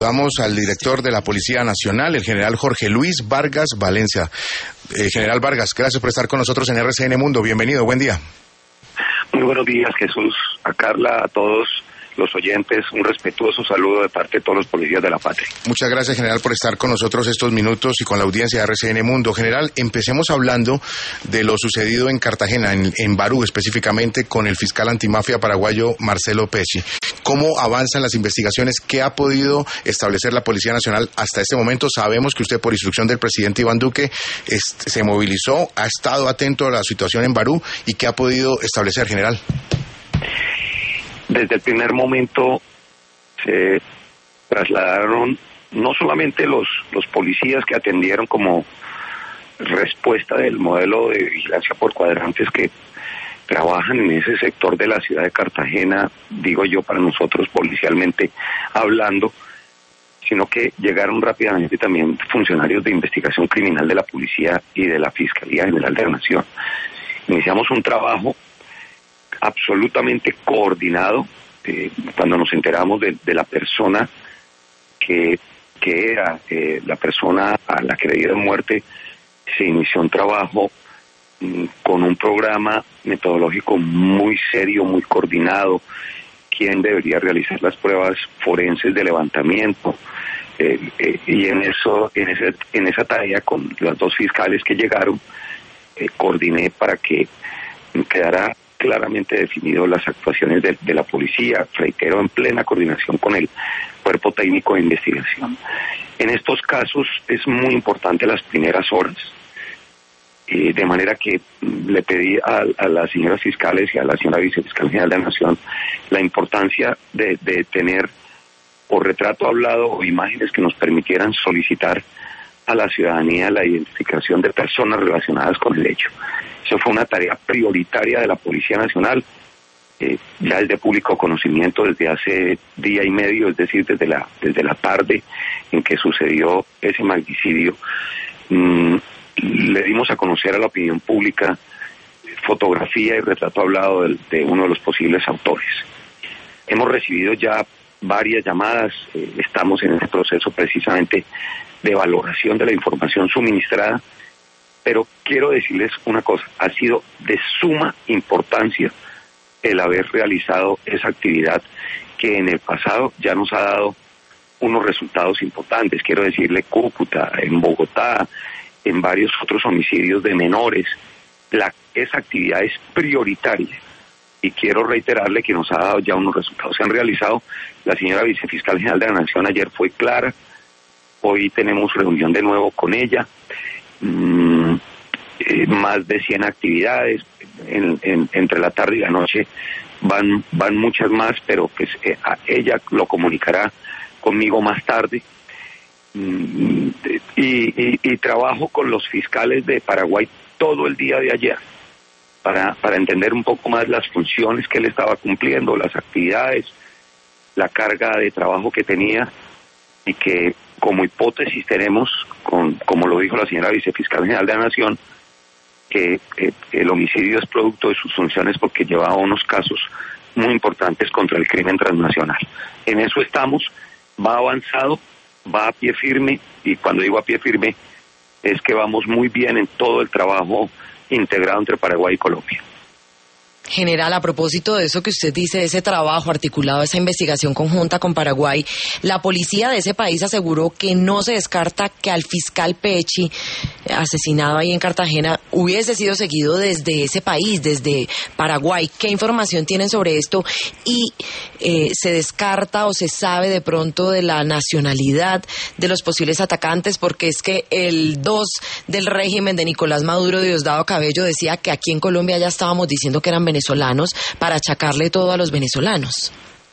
Vamos al director de la Policía Nacional, el general Jorge Luis Vargas Valencia. General Vargas, gracias por estar con nosotros en RCN Mundo. Bienvenido, buen día. Muy buenos días, Jesús, a Carla, a todos los oyentes, un respetuoso saludo de parte de todos los policías de la patria. Muchas gracias, general, por estar con nosotros estos minutos y con la audiencia de RCN Mundo. General, empecemos hablando de lo sucedido en Cartagena, en Barú, específicamente con el fiscal antimafia paraguayo Marcelo Pecci. ¿Cómo avanzan las investigaciones? ¿Qué ha podido establecer la Policía Nacional hasta este momento? Sabemos que usted, por instrucción del presidente Iván Duque, se movilizó, ha estado atento a la situación en Barú, y ¿qué ha podido establecer, general? Desde el primer momento se trasladaron no solamente los policías que atendieron como respuesta del modelo de vigilancia por cuadrantes que trabajan en ese sector de la ciudad de Cartagena, digo yo para nosotros policialmente hablando, sino que llegaron rápidamente también funcionarios de investigación criminal de la policía y de la Fiscalía General de la Nación. Iniciamos un trabajo absolutamente coordinado cuando nos enteramos de la persona que era la persona a la que le dieron muerte. Se inició un trabajo con un programa metodológico muy serio, muy coordinado, quién debería realizar las pruebas forenses de levantamiento, y en esa tarea con las dos fiscales que llegaron, coordiné para que quedara claramente definido las actuaciones de la policía, reitero, en plena coordinación con el cuerpo técnico de investigación. En estos casos es muy importante las primeras horas, de manera que le pedí a las señoras fiscales y a la señora vicefiscal general de la Nación la importancia de tener o retrato hablado o imágenes que nos permitieran solicitar a la ciudadanía la identificación de personas relacionadas con el hecho. Eso fue una tarea prioritaria de la Policía Nacional, ya es de público conocimiento desde hace día y medio, es decir, desde la tarde en que sucedió ese magnicidio. Le dimos a conocer a la opinión pública fotografía y retrato hablado de uno de los posibles autores. Hemos recibido ya varias llamadas, estamos en ese proceso precisamente de valoración de la información suministrada, pero quiero decirles una cosa, ha sido de suma importancia el haber realizado esa actividad que en el pasado ya nos ha dado unos resultados importantes. Quiero decirle Cúcuta, en Bogotá, en varios otros homicidios de menores. Esa actividad es prioritaria y quiero reiterarle que nos ha dado ya unos resultados. Se han realizado, la señora vicefiscal general de la Nación ayer fue clara, hoy tenemos reunión de nuevo con ella, más de 100 actividades, entre la tarde y la noche van muchas más, pero pues ella lo comunicará conmigo más tarde. Y trabajo con los fiscales de Paraguay todo el día de ayer para entender un poco más las funciones que él estaba cumpliendo, las actividades, la carga de trabajo que tenía, y que como hipótesis tenemos, como lo dijo la señora vicefiscal general de la Nación, que el homicidio es producto de sus funciones porque llevaba unos casos muy importantes contra el crimen transnacional. En eso estamos, va avanzado, va a pie firme, y cuando digo a pie firme es que vamos muy bien en todo el trabajo integrado entre Paraguay y Colombia. General, a propósito de eso que usted dice, de ese trabajo articulado, esa investigación conjunta con Paraguay, la policía de ese país aseguró que no se descarta que al fiscal Pecci, asesinado ahí en Cartagena, hubiese sido seguido desde ese país, desde Paraguay. ¿Qué información tienen sobre esto? Y ¿se descarta o se sabe de pronto de la nacionalidad de los posibles atacantes? Porque es que el 2 del régimen de Nicolás Maduro, Diosdado Cabello, decía que aquí en Colombia ya estábamos diciendo que eran venezolanos para achacarle todo a los venezolanos.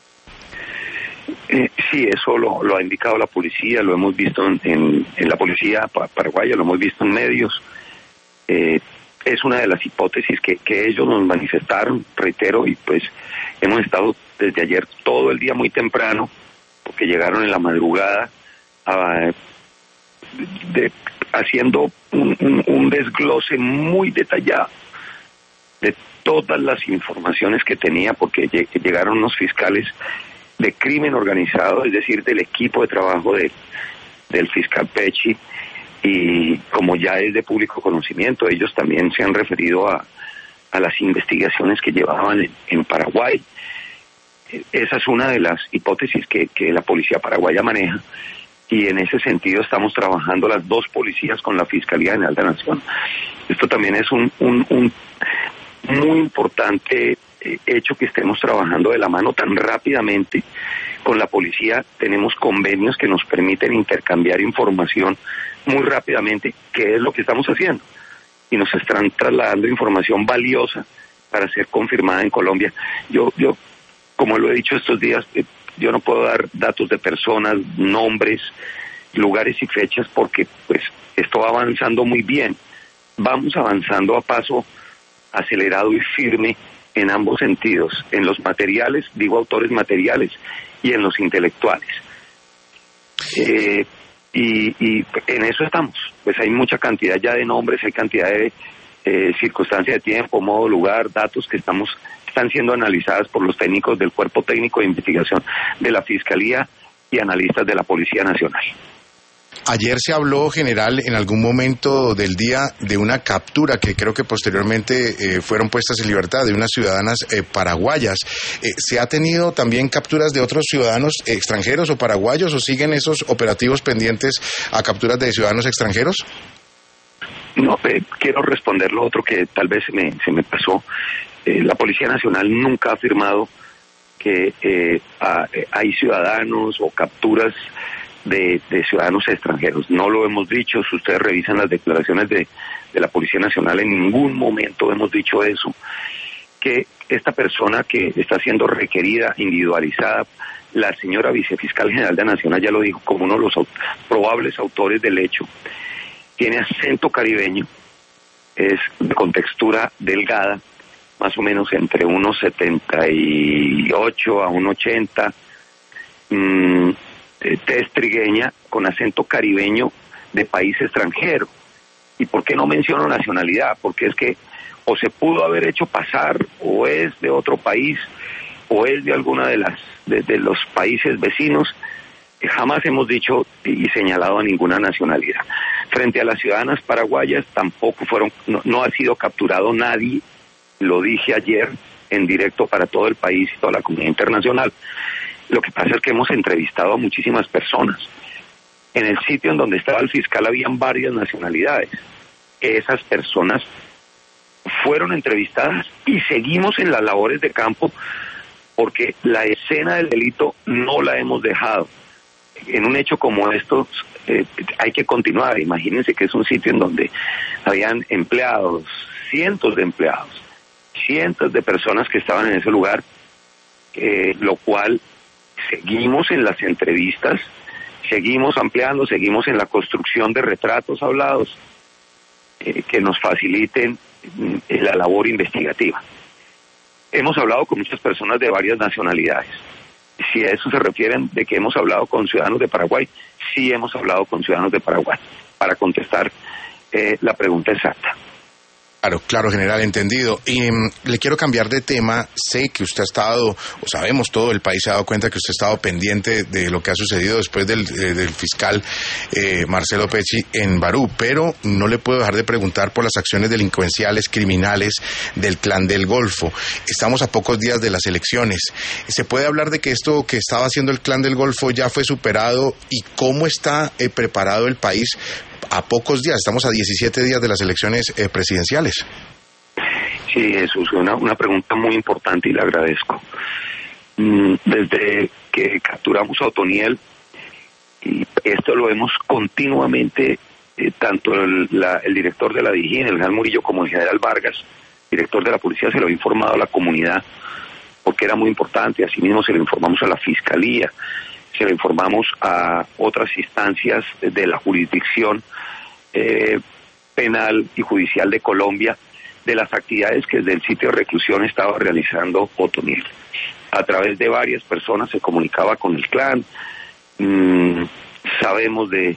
Sí, eso lo ha indicado la policía, lo hemos visto en la policía paraguaya, lo hemos visto en medios. Es una de las hipótesis que ellos nos manifestaron, reitero, y pues hemos estado desde ayer todo el día muy temprano, porque llegaron en la madrugada haciendo un desglose muy detallado de todas las informaciones que tenía, porque llegaron unos fiscales de crimen organizado, es decir, del equipo de trabajo del fiscal Pecci, y como ya es de público conocimiento, ellos también se han referido a las investigaciones que llevaban en Paraguay. Esa es una de las hipótesis que la policía paraguaya maneja, y en ese sentido estamos trabajando las dos policías con la Fiscalía General de la Nación. Esto también es un muy importante hecho, que estemos trabajando de la mano tan rápidamente con la policía. Tenemos convenios que nos permiten intercambiar información muy rápidamente, que es lo que estamos haciendo, y nos están trasladando información valiosa para ser confirmada en Colombia. Yo como lo he dicho estos días, yo no puedo dar datos de personas, nombres, lugares y fechas, porque pues esto va avanzando muy bien. Vamos avanzando a paso acelerado y firme en ambos sentidos, en los materiales, digo autores materiales, y en los intelectuales. Y en eso estamos. Pues hay mucha cantidad ya de nombres, hay cantidad de circunstancias de tiempo, modo, lugar, datos que están siendo analizadas por los técnicos del Cuerpo Técnico de Investigación de la Fiscalía y analistas de la Policía Nacional. Ayer se habló, general, en algún momento del día, de una captura que creo que posteriormente fueron puestas en libertad de unas ciudadanas paraguayas. ¿Se ha tenido también capturas de otros ciudadanos extranjeros o paraguayos, o siguen esos operativos pendientes a capturas de ciudadanos extranjeros? No, quiero responder lo otro que tal vez se me pasó. La Policía Nacional nunca ha afirmado que hay ciudadanos o capturas de ciudadanos extranjeros. No lo hemos dicho. Si ustedes revisan las declaraciones de la Policía Nacional, en ningún momento hemos dicho eso. Que esta persona que está siendo requerida, individualizada, la señora Vicefiscal General de la Nación ya lo dijo, como uno de los probables autores del hecho, tiene acento caribeño, es de contextura delgada, más o menos entre unos 78 a 1,80, tez trigueña, con acento caribeño de país extranjero. ¿Y por qué no menciono nacionalidad? Porque es que o se pudo haber hecho pasar, o es de otro país, o es de alguna de los países vecinos. Jamás hemos dicho y señalado a ninguna nacionalidad. Frente a las ciudadanas paraguayas tampoco no ha sido capturado nadie. Lo dije ayer en directo para todo el país y toda la comunidad internacional. Lo que pasa es que hemos entrevistado a muchísimas personas. En el sitio en donde estaba el fiscal habían varias nacionalidades. Esas personas fueron entrevistadas y seguimos en las labores de campo, porque la escena del delito no la hemos dejado. En un hecho como estos hay que continuar. Imagínense que es un sitio en donde habían empleados, cientos de empleados, cientos de personas que estaban en ese lugar, lo cual seguimos en las entrevistas, seguimos ampliando, seguimos en la construcción de retratos hablados que nos faciliten la labor investigativa. Hemos hablado con muchas personas de varias nacionalidades. Si a eso se refieren de que hemos hablado con ciudadanos de Paraguay, sí hemos hablado con ciudadanos de Paraguay, para contestar la pregunta exacta. Claro, general, entendido. Y le quiero cambiar de tema. Sé que usted ha estado, o sabemos, todo el país se ha dado cuenta que usted ha estado pendiente de lo que ha sucedido después del fiscal Marcelo Pecci en Barú, pero no le puedo dejar de preguntar por las acciones delincuenciales, criminales del Clan del Golfo. Estamos a pocos días de las elecciones. ¿Se puede hablar de que esto que estaba haciendo el Clan del Golfo ya fue superado, y cómo está preparado el país a pocos días? Estamos a 17 días de las elecciones presidenciales. Sí, eso es una pregunta muy importante y le agradezco. Desde que capturamos a Otoniel, y esto lo hemos continuamente, tanto el director de la DIJÍN, el general Murillo, como el general Vargas, director de la policía, se lo ha informado a la comunidad, porque era muy importante. Asimismo se lo informamos a la Fiscalía, se lo informamos a otras instancias de la jurisdicción penal y judicial de Colombia, de las actividades que desde el sitio de reclusión estaba realizando Otoniel. A través de varias personas se comunicaba con el clan. Sabemos de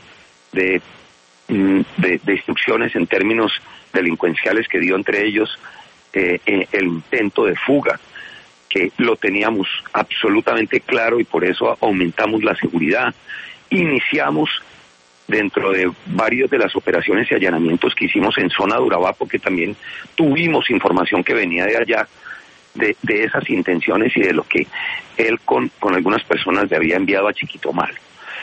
instrucciones en términos delincuenciales que dio entre ellos el intento de fuga que lo teníamos absolutamente claro y por eso aumentamos la seguridad. Iniciamos dentro de varias de las operaciones y allanamientos que hicimos en zona de Urabá, porque también tuvimos información que venía de allá, de esas intenciones y de lo que él con algunas personas le había enviado a Chiquito Malo.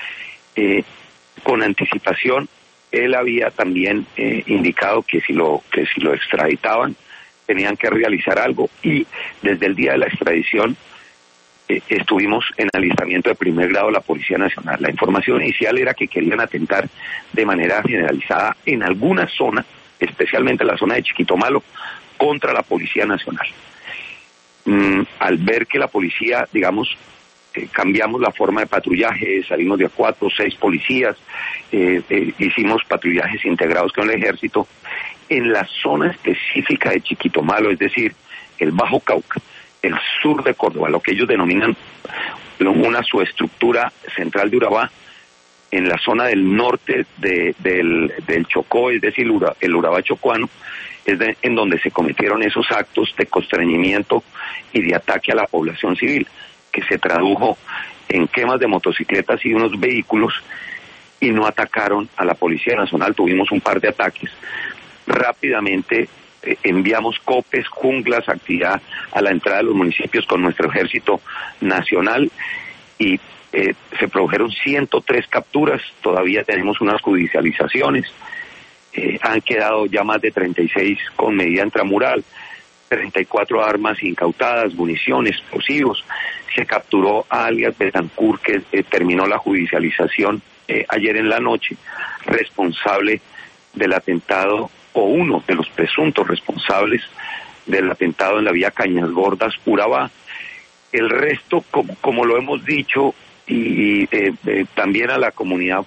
Con anticipación, él había también indicado que si lo extraditaban, tenían que realizar algo, y desde el día de la extradición estuvimos en alistamiento de primer grado de la Policía Nacional. La información inicial era que querían atentar de manera generalizada en alguna zona, especialmente la zona de Chiquito Malo, contra la Policía Nacional. Al ver que la policía, digamos, cambiamos la forma de patrullaje, salimos de 4 o 6 policías, hicimos patrullajes integrados con el ejército en la zona específica de Chiquito Malo, es decir, el Bajo Cauca, el sur de Córdoba, lo que ellos denominan una subestructura central de Urabá, en la zona del norte del Chocó, es decir, el Urabá chocuano, en donde se cometieron esos actos de constreñimiento y de ataque a la población civil, que se tradujo en quemas de motocicletas y unos vehículos, y no atacaron a la Policía Nacional. Tuvimos un par de ataques. Rápidamente enviamos copes, junglas, actividad a la entrada de los municipios con nuestro Ejército Nacional, y se produjeron 103 capturas. Todavía tenemos unas judicializaciones. Han quedado ya más de 36 con medida intramural, 34 armas incautadas, municiones, explosivos. Se capturó a alias Betancourt, que terminó la judicialización ayer en la noche, responsable del atentado, o uno de los presuntos responsables del atentado en la vía Cañas Gordas, Urabá. El resto, como lo hemos dicho, y también a la comunidad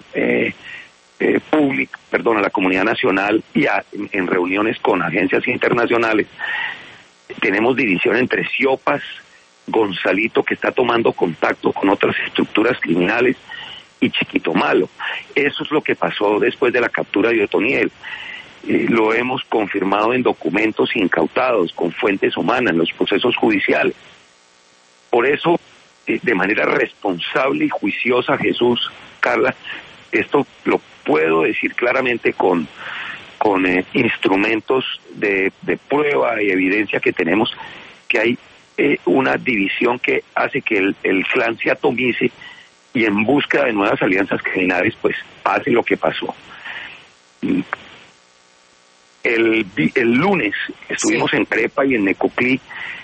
a la comunidad nacional, y en reuniones con agencias internacionales, tenemos división entre Siopas, Gonzalito, que está tomando contacto con otras estructuras criminales, y Chiquito Malo. Eso es lo que pasó después de la captura de Otoniel. Lo hemos confirmado en documentos incautados, con fuentes humanas, en los procesos judiciales. Por eso, de manera responsable y juiciosa, Jesús, Carla, esto lo puedo decir claramente con instrumentos de prueba y evidencia que tenemos, que hay una división que hace que el clan se atomice, y en búsqueda de nuevas alianzas criminales, pues pase lo que pasó. El lunes estuvimos en Crepa y en Necoclí.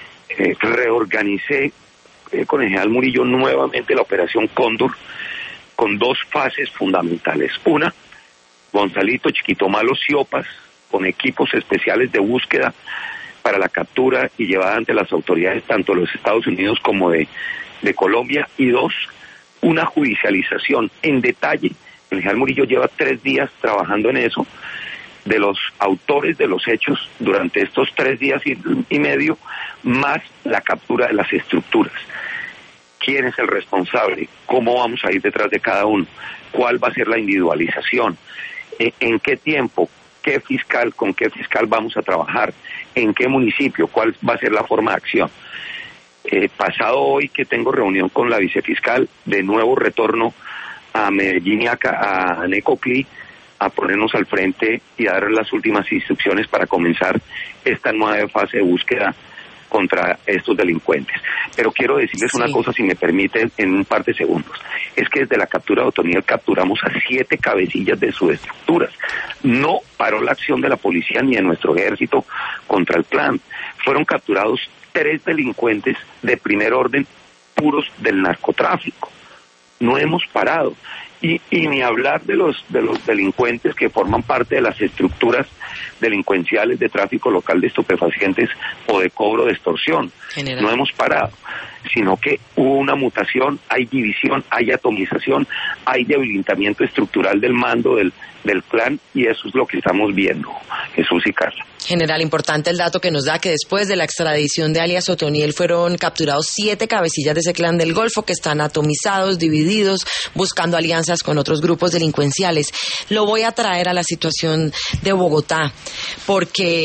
Reorganicé con el general Murillo nuevamente la operación Cóndor, con 2 fases fundamentales. Una, Gonzalito, Chiquito Malo, Siopas, con equipos especiales de búsqueda para la captura y llevada ante las autoridades tanto de los Estados Unidos como de Colombia. Y 2, una judicialización en detalle. El general Murillo lleva 3 días trabajando en eso, de los autores de los hechos durante estos 3 días y medio, más la captura de las estructuras. ¿Quién es el responsable? ¿Cómo vamos a ir detrás de cada uno? ¿Cuál va a ser la individualización? ¿En qué tiempo? ¿Qué fiscal? ¿Con qué fiscal vamos a trabajar? ¿En qué municipio? ¿Cuál va a ser la forma de acción? Pasado hoy, que tengo reunión con la vicefiscal, de nuevo retorno a Medellín y a Necoclí, a ponernos al frente y a dar las últimas instrucciones para comenzar esta nueva fase de búsqueda contra estos delincuentes. Pero quiero decirles una cosa, si me permiten, en un par de segundos. Es que desde la captura de Otoniel capturamos a 7 cabecillas de subestructuras. No paró la acción de la policía ni de nuestro ejército contra el clan. Fueron capturados 3 delincuentes de primer orden puros del narcotráfico. No hemos parado. Y ni hablar de los delincuentes que forman parte de las estructuras delincuenciales de tráfico local de estupefacientes o de cobro de extorsión. No hemos parado, sino que hubo una mutación, hay división, hay atomización, hay debilitamiento estructural del mando del clan, y eso es lo que estamos viendo, Jesús y Carla. General, importante el dato que nos da, que después de la extradición de alias Otoniel fueron capturados 7 cabecillas de ese clan del Golfo, que están atomizados, divididos, buscando alianzas con otros grupos delincuenciales. Lo voy a traer a la situación de Bogotá, porque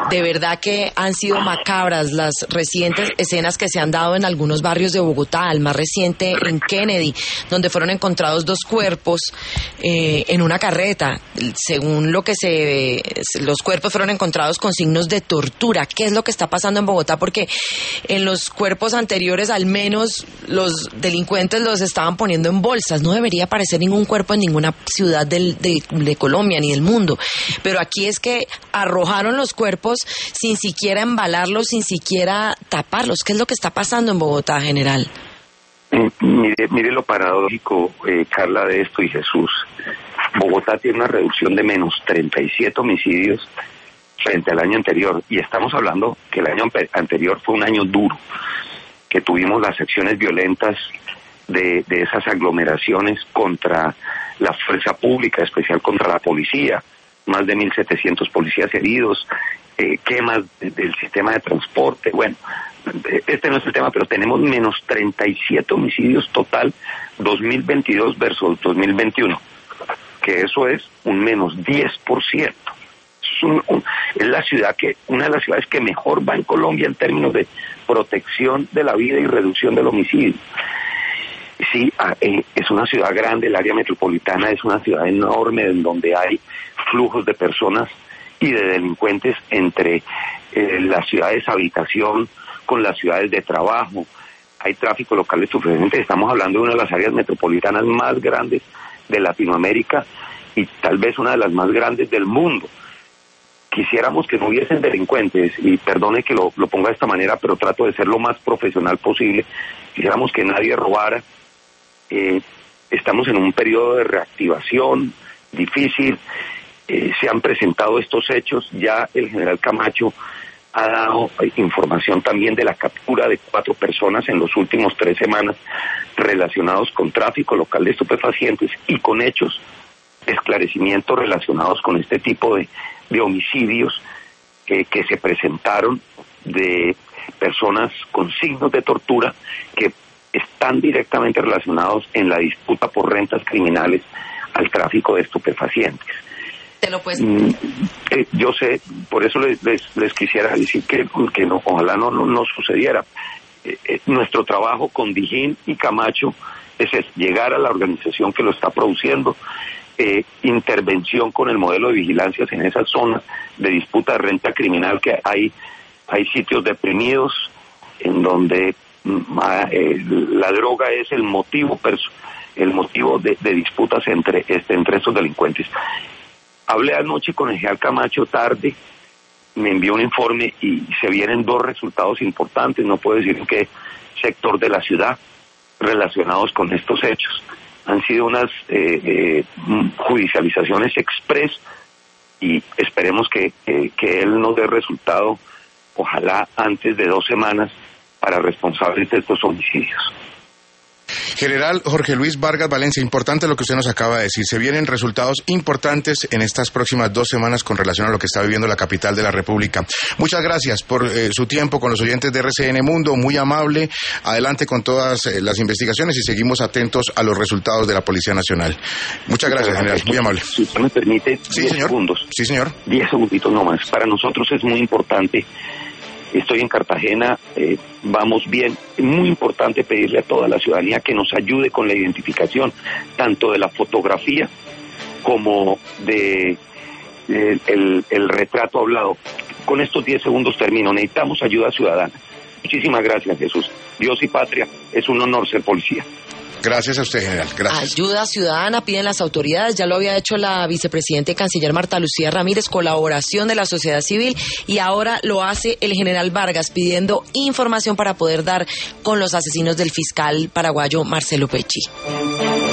de verdad que han sido macabras las recientes escenas que se han dado en algunos barrios de Bogotá, el más reciente en Kennedy, donde fueron encontrados 2 cuerpos en una carreta. Según lo que los cuerpos fueron encontrados con signos de tortura. ¿Qué es lo que está pasando en Bogotá? Porque en los cuerpos anteriores al menos los delincuentes los estaban poniendo en bolsas. No debería aparecer ningún cuerpo en ninguna ciudad de Colombia ni del mundo. Pero aquí es que arrojaron los cuerpos sin siquiera embalarlos, sin siquiera taparlos. ¿Qué es lo que está pasando en Bogotá, general? Mire lo paradójico, Carla, de esto y Jesús. Bogotá tiene una reducción de menos 37 homicidios frente al año anterior. Y estamos hablando que el año anterior fue un año duro, que tuvimos las acciones violentas de esas aglomeraciones contra la fuerza pública, especial contra la policía. Más de 1.700 policías heridos, quemas del sistema de transporte. Bueno, este no es el tema, pero tenemos menos 37 homicidios total 2022 versus 2021, que eso es un menos 10%. Es la ciudad una de las ciudades que mejor va en Colombia en términos de protección de la vida y reducción del homicidio. Sí, es una ciudad grande, el área metropolitana es una ciudad enorme en donde hay flujos de personas y de delincuentes entre las ciudades habitación con las ciudades de trabajo. Hay tráfico local de estupefacientes. Estamos hablando de una de las áreas metropolitanas más grandes de Latinoamérica y tal vez una de las más grandes del mundo. Quisiéramos que no hubiesen delincuentes, y perdone que lo ponga de esta manera, pero trato de ser lo más profesional posible. Quisiéramos que nadie robara. Estamos en un periodo de reactivación difícil. Se han presentado estos hechos. Ya el general Camacho ha dado información también de la captura de 4 personas en los últimos 3 semanas relacionados con tráfico local de estupefacientes y con hechos de esclarecimiento relacionados con este tipo de homicidios que se presentaron, de personas con signos de tortura que están directamente relacionados en la disputa por rentas criminales al tráfico de estupefacientes. Yo sé, por eso les quisiera decir que no, ojalá no sucediera. Nuestro trabajo con Dijín y Camacho es llegar a la organización que lo está produciendo, intervención con el modelo de vigilancias en esas zonas de disputa de renta criminal, que hay sitios deprimidos en donde la droga es el motivo de disputas entre estos delincuentes. Hablé anoche con el general Camacho tarde, me envió un informe y se vienen 2 resultados importantes, no puedo decir en qué sector de la ciudad, relacionados con estos hechos. Han sido unas judicializaciones express y esperemos que él nos dé resultado, ojalá antes de 2 semanas, para responsables de estos homicidios. General Jorge Luis Vargas Valencia, importante lo que usted nos acaba de decir. Se vienen resultados importantes en estas próximas 2 semanas con relación a lo que está viviendo la capital de la República. Muchas gracias por su tiempo con los oyentes de RCN Mundo, muy amable. Adelante con todas las investigaciones y seguimos atentos a los resultados de la Policía Nacional. Muchas gracias, general, muy amable. Si usted me permite, 10 segundos. Sí, señor. 10 segunditos nomás. Para nosotros es muy importante. Estoy en Cartagena, vamos bien. Es muy importante pedirle a toda la ciudadanía que nos ayude con la identificación, tanto de la fotografía como de el retrato hablado. Con estos 10 segundos termino. Necesitamos ayuda ciudadana. Muchísimas gracias, Jesús. Dios y patria, es un honor ser policía. Gracias a usted, general. Gracias. Ayuda ciudadana piden las autoridades, ya lo había hecho la vicepresidenta y canciller Marta Lucía Ramírez, colaboración de la sociedad civil, y ahora lo hace el general Vargas pidiendo información para poder dar con los asesinos del fiscal paraguayo Marcelo Pecci.